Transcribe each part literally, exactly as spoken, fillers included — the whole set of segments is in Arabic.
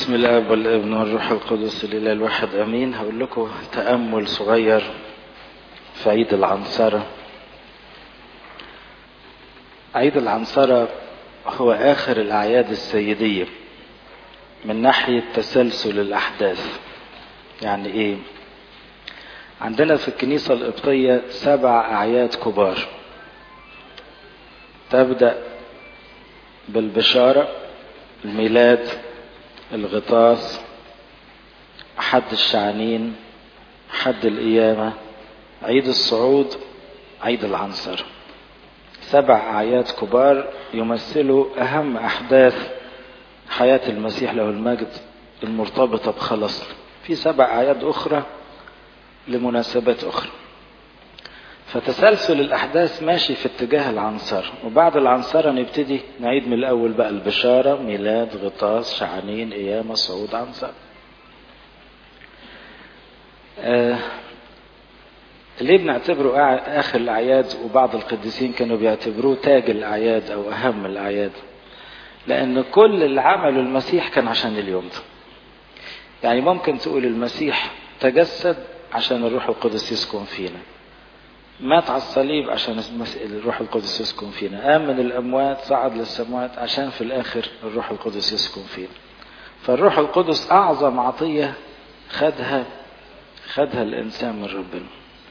بسم الله والابن والروح القدس الإله الواحد أمين. هقول لكم تأمل صغير في عيد العنصرة. عيد العنصرة هو آخر الأعياد السيدية من ناحية تسلسل الأحداث. يعني إيه؟ عندنا في الكنيسة القبطية سبع أعياد كبار، تبدأ بالبشارة، الميلاد، الغطاس، حد الشعانين، حد القيامة، عيد الصعود، عيد العنصرة. سبع أعياد كبار يمثلوا أهم أحداث حياة المسيح له المجد المرتبطة بخلاصنا. في سبع أعياد أخرى لمناسبات أخرى، فتسلسل الأحداث ماشي في اتجاه العنصرة. وبعد العنصرة نبتدي نعيد من الأول بقى البشارة، ميلاد، غطاس، شعانين، قيامة، صعود، عنصرة. آه ليه بنعتبره آخر الأعياد؟ وبعض القديسين كانوا بيعتبروه تاج الأعياد أو أهم الأعياد، لأن كل اللي عمله المسيح كان عشان اليوم ده. يعني ممكن تقول المسيح تجسد عشان الروح القدس يسكن فينا، مات على الصليب عشان الروح القدس يسكن فينا، قام من الأموات، صعد للسماوات عشان في الآخر الروح القدس يسكن فينا. فالروح القدس أعظم عطية خدها خدها الإنسان من ربنا.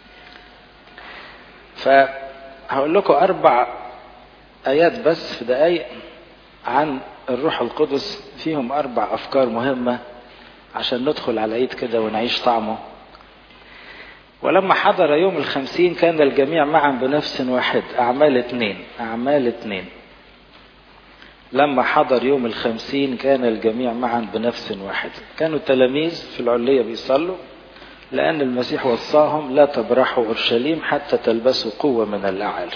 فهقول لكم أربع آيات بس في دقايق عن الروح القدس، فيهم أربع أفكار مهمة عشان ندخل على العيد كده ونعيش طعمه. ولما حضر يوم الخمسين كان الجميع معا بنفس واحد. أعمال اتنين أعمال اتنين لما حضر يوم الخمسين كان الجميع معا بنفس واحد. كانوا التلاميذ في العلية بيصلوا، لأن المسيح وصاهم لا تبرحوا أورشليم حتى تلبسوا قوة من الأعلى.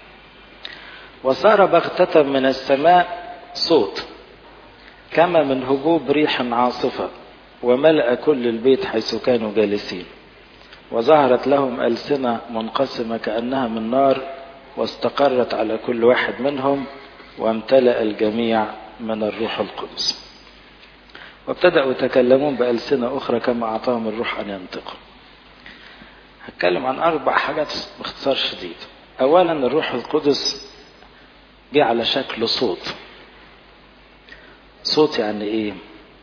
وصار بغتة من السماء صوت كما من هبوب ريح عاصفة، وملأ كل البيت حيث كانوا جالسين. وظهرت لهم ألسنة منقسمة كأنها من نار، واستقرت على كل واحد منهم، وامتلأ الجميع من الروح القدس. وابتدأوا يتكلمون بألسنة أخرى كما أعطاهم الروح أن ينطقوا. هتكلم عن أربع حاجات باختصار شديد. أولا، الروح القدس جه على شكل صوت. صوت يعني إيه؟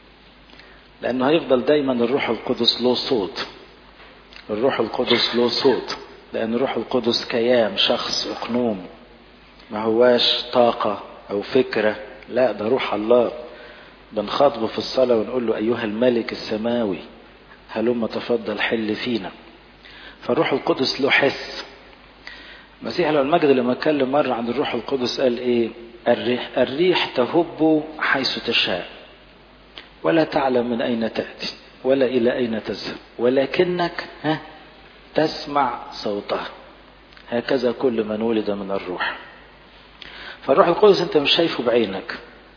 لأنه هيفضل دايما الروح القدس له صوت. الروح القدس له صوت لأن الروح القدس كيان، شخص، أقنوم، ما هواش طاقة أو فكرة، لا، ده روح الله. بنخاطبه في الصلاة ونقول له أيها الملك السماوي هلما تفضل حل فينا. فالروح القدس له حس. المسيح له المجد لما اتكلم مرة عن الروح القدس قال إيه؟ الريح, الريح تهب حيث تشاء ولا تعلم من أين تأتي ولا إلى أين تذهب، ولكنك ها تسمع صوتها. هكذا كل من ولد من الروح. فالروح القدس انت مش شايفه بعينك،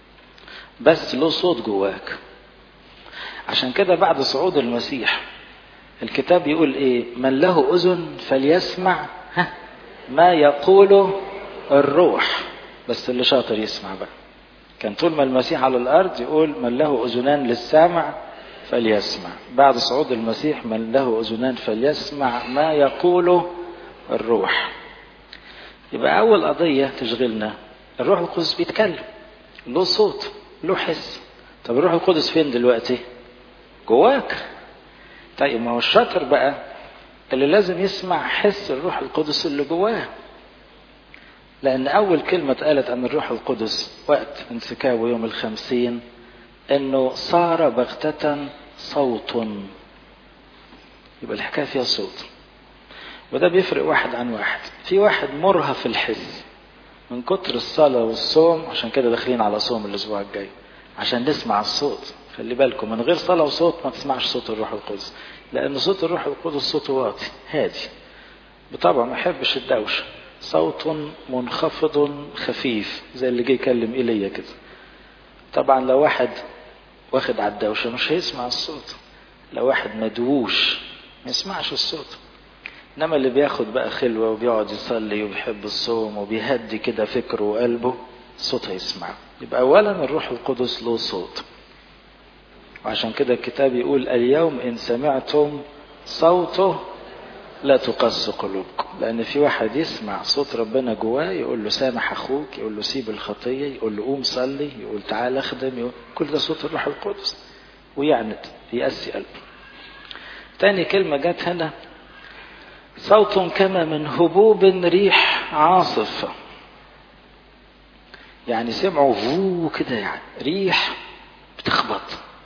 بس له صوت جواك. عشان كده بعد صعود المسيح الكتاب يقول ايه؟ من له اذن فليسمع ها ما يقوله الروح. بس اللي شاطر يسمع بقى. كان طول ما المسيح على الارض يقول من له اذنان للسامع فليسمع. بعد صعود المسيح من له اذنان فليسمع ما يقوله الروح. يبقى اول قضية تشغلنا، الروح القدس بيتكلم، له صوت، له حس. طب الروح القدس فين دلوقتي؟ جواك. طيب ما هو الشاطر بقى اللي لازم يسمع حس الروح القدس اللي جواه، لأن أول كلمة اتقالت عن الروح القدس وقت انسكابه يوم الخمسين إنه صار بغتة صوت. يبقى الحكاية فيها صوت، وده بيفرق واحد عن واحد. في واحد مرهف الحس من كتر الصلاة والصوم، عشان كده داخلين على صوم الأسبوع الجاي عشان نسمع الصوت. خلي بالكم، من غير صلاة وصوت ما تسمعش صوت الروح القدس، لأن صوت الروح القدس صوت واطي هادي بطبعا، ما يحبش الدوشة. صوت منخفض خفيف زي اللي جه يكلم إليه كده. طبعا لو واحد واخد على الدوشة مش هيسمع الصوت. لو واحد مدووش ما يسمعش الصوت. انما اللي بياخد بقى خلوة وبيقعد يصلي وبيحب الصوم وبيهدي كده فكره وقلبه، الصوت هيسمعه. يبقى اولا الروح القدس له صوت. وعشان كده الكتاب يقول اليوم إن سمعتم صوته لا تقسوا قلوبكم. لأن في واحد يسمع صوت ربنا جواه يقول له سامح أخوك، يقول له سيب الخطية، يقول له قوم صلي، يقول تعال أخدم، يقول كل ده صوت الروح القدس ويعند يأسي قلبه. تاني كلمة جت هنا صوت كما من هبوب ريح عاصف. يعني سمعوا فو كده، يعني ريح بتخبط.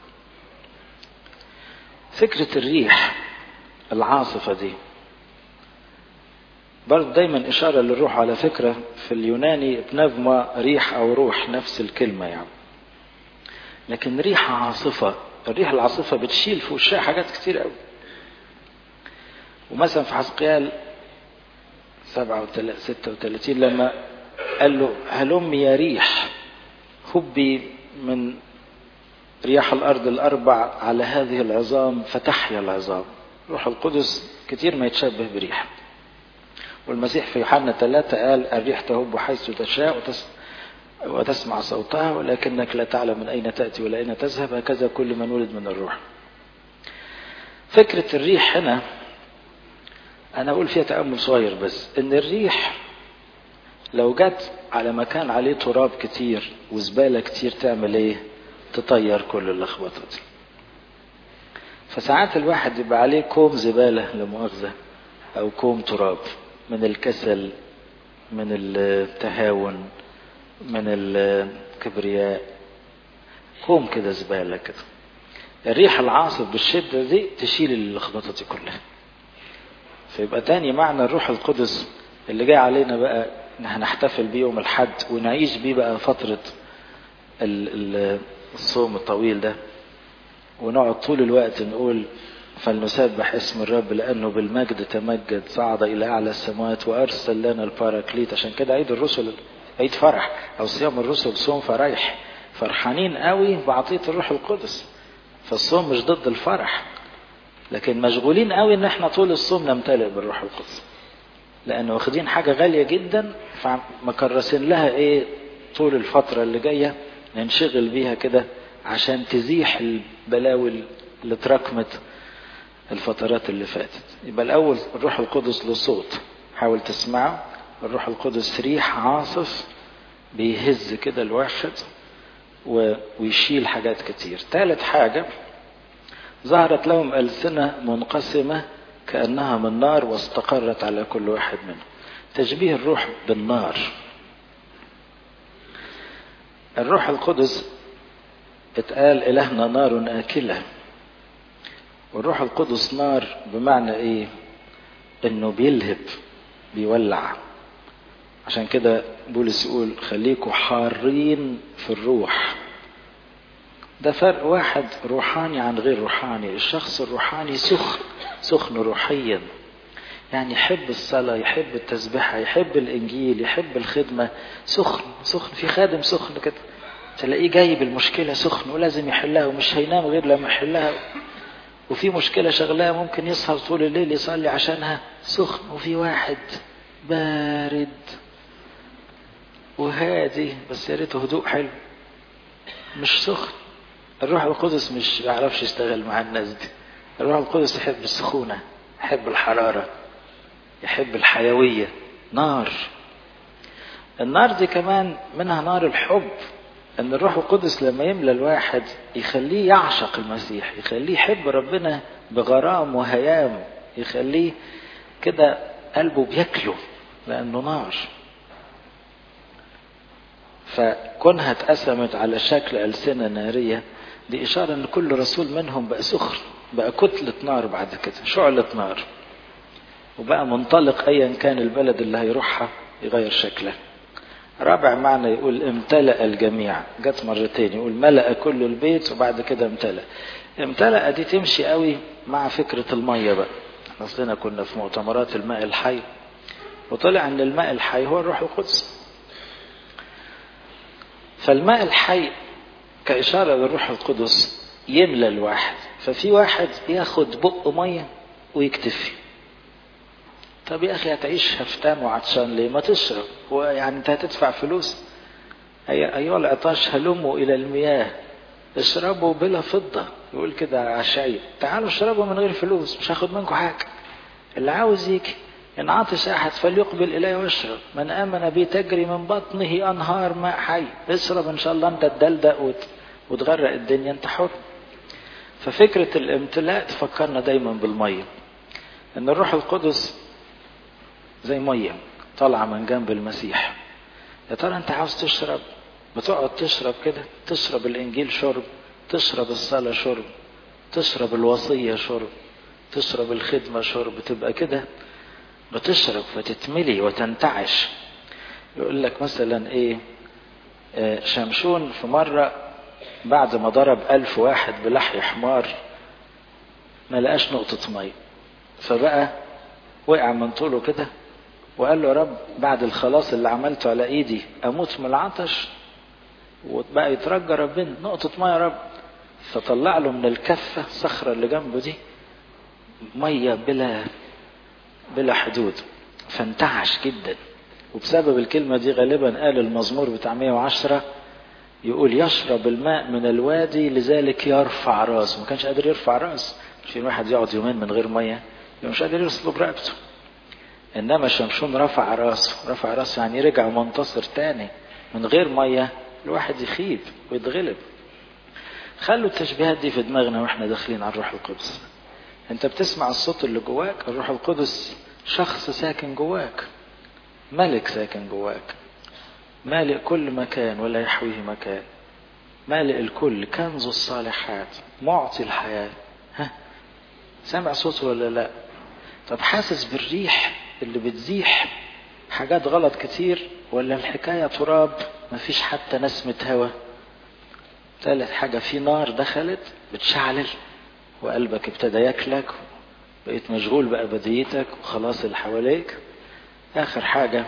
فكرة الريح العاصفة دي برضه دايما إشارة للروح. على فكرة في اليوناني بنفما ريح أو روح نفس الكلمة يعني. لكن ريح عاصفة، الريح العاصفة بتشيل في وشها حاجات كتير قوي. ومثلا في حزقيال سبعة ستة وثلاثين لما قال له هلم يا ريح هبي من رياح الأرض الأربع على هذه العظام فتحيا العظام. روح القدس كتير ما يتشبه بريح. والمسيح في يوحنا ثلاثة قال الريح تهب حيث تشاء وتسمع صوتها ولكنك لا تعلم من أين تأتي ولا أين تذهب، هكذا كل من ولد من الروح. فكرة الريح هنا أنا أقول فيها تأمل صغير بس، إن الريح لو جت على مكان عليه تراب كتير وزبالة كتير تعمل إيه؟ تطير كل اللخبطة دي. فساعات الواحد يبقى عليه كوم زبالة لمؤاخذة أو كوم تراب من الكسل، من التهاون، من الكبرياء، كوم كده زبالة كده. الريح العاصف بالشدة دي تشيل اللخبطة دي كلها. فيبقى تاني معنى الروح القدس اللي جاي علينا بقى هنحتفل بيه يوم الحد ونعيش بيه بقى فترة الصوم الطويل ده، ونقعد طول الوقت نقول فلنسبح اسم الرب لأنه بالمجد تمجد، صعد إلى أعلى السماوات وأرسل لنا الباراكليت. عشان كده عيد الرسل عيد فرح، أو صيام الرسل صوم فرح، فرحانين قوي بعطية الروح القدس. فالصوم مش ضد الفرح، لكن مشغولين قوي ان احنا طول الصوم نمتلئ بالروح القدس، لأنه واخدين حاجة غالية جدا فمكرسين لها ايه طول الفترة اللي جاية ننشغل بيها كده عشان تزيح البلاوي اللي تراكمت الفترات اللي فاتت. يبقى الأول الروح القدس له صوت، حاول تسمعه. الروح القدس ريح عاصف بيهز كده الواحد ويشيل حاجات كتير. ثالث حاجة ظهرت لهم ألسنة منقسمة كأنها من نار واستقرت على كل واحد منهم. تشبيه الروح بالنار. الروح القدس اتقال إلهنا نار آكلة، والروح القدس نار بمعنى ايه؟ انه بيلهب بيولع. عشان كده بولس يقول خليكوا حارين في الروح. ده فرق واحد روحاني عن غير روحاني. الشخص الروحاني سخن سخن روحيا، يعني يحب الصلاة، يحب التسبيحة، يحب الإنجيل، يحب الخدمة. سخن سخن في خادم سخن كده تلاقيه جايب المشكلة سخن ولازم يحلها ومش هينام غير لما يحلها. وفي مشكلة شغلها ممكن يسهر طول الليل يصلي عشانها سخن. وفي واحد بارد وهادي بس يا ريته هدوء حلو مش سخن. الروح القدس مش بيعرفش يشتغل مع الناس دي. الروح القدس يحب السخونة، يحب الحرارة، يحب الحيوية. نار. النار دي كمان منها نار الحب، ان الروح القدس لما يملى الواحد يخليه يعشق المسيح، يخليه يحب ربنا بغرام وهيام، يخليه كده قلبه بياكله لانه نار. فكونها اتقسمت على شكل ألسنة نارية دي إشارة ان كل رسول منهم بقى سخن، بقى كتلة نار بعد كده، شعلة نار، وبقى منطلق ايا كان البلد اللي هيروحها يغير شكله. رابع معنى يقول امتلأ الجميع، جت مرتين يقول ملأ كل البيت وبعد كده امتلأ. امتلأ دي تمشي قوي مع فكرة المية بقى. اصلنا كنا في مؤتمرات الماء الحي وطلع ان الماء الحي هو الروح القدس. فالماء الحي كإشارة للروح القدس يملى الواحد. ففي واحد ياخد بق مية ويكتفي. طب يا أخي هتعيش هفتان وعطشان ليه؟ ما تشرب. ويعني أنت هتدفع فلوس؟ أيها العطاش هلموا إلى المياه اشربوا بلا فضة، يقول كده على الشعير تعالوا اشربوا من غير فلوس، مش هاخد منكم حاجة. اللي عاوز يجي، إن عطش أحد فليقبل إلي واشرب، من آمن بي تجري من بطنه أنهار ماء حي. اشرب إن شاء الله أنت تدلدق وتغرق الدنيا، أنت حر. ففكرة الامتلاء تفكرنا دايما بالمية، إن الروح القدس زي مية طالعة من جنب المسيح. يا ترى أنت عاوز تشرب؟ بتقعد تشرب كده، تشرب الإنجيل شرب، تشرب الصلاة شرب، تشرب الوصية شرب، تشرب الخدمة شرب، تبقى كده بتشرب فتتملي وتنتعش. يقول لك مثلا ايه، آه شمشون في مرة بعد ما ضرب ألف واحد بلحي حمار ما لقاش نقطة مية، فبقى وقع من طوله كده وقال له يا رب بعد الخلاص اللي عملته على ايدي اموت من العطش؟ وبقى يترجى ربنا نقطة مية يا رب، فطلع له من الكفة الصخرة اللي جنبه دي مية بلا بلا حدود، فانتعش جدا. وبسبب الكلمة دي غالبا قال المزمور بتاع مية وعشرة يقول يشرب الماء من الوادي لذلك يرفع راسه. ما كانش قادر يرفع راسه، في واحد يقعد يومين من غير مية مش قادر يصلب رقبته، انما شمشون رفع راسه. رفع راسه يعني رجع منتصر تاني. من غير مية الواحد يخيب ويتغلب. خلوا التشبيهات دي في دماغنا واحنا داخلين على الروح القدس. انت بتسمع الصوت اللي جواك، الروح القدس شخص ساكن جواك، ملك ساكن جواك، مالئ كل مكان ولا يحويه مكان، مالئ الكل، كنز الصالحات، معطي الحياة. ها سامع صوته ولا لا؟ طب حاسس بالريح اللي بتزيح حاجات غلط كتير، ولا الحكاية تراب مفيش حتى نسمة هوا؟ ثالث حاجة، في نار دخلت بتشعلل وقلبك ابتدى ياكلك، بقيت مشغول بأبديتك وخلاص اللي حواليك. آخر حاجة،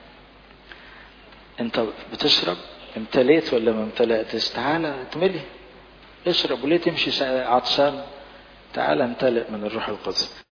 انت بتشرب، امتليت ولا ما امتلأتش؟ تعالى اتملي، اشرب. وليه تمشي عطشان؟ تعالى امتلئ من الروح القدس.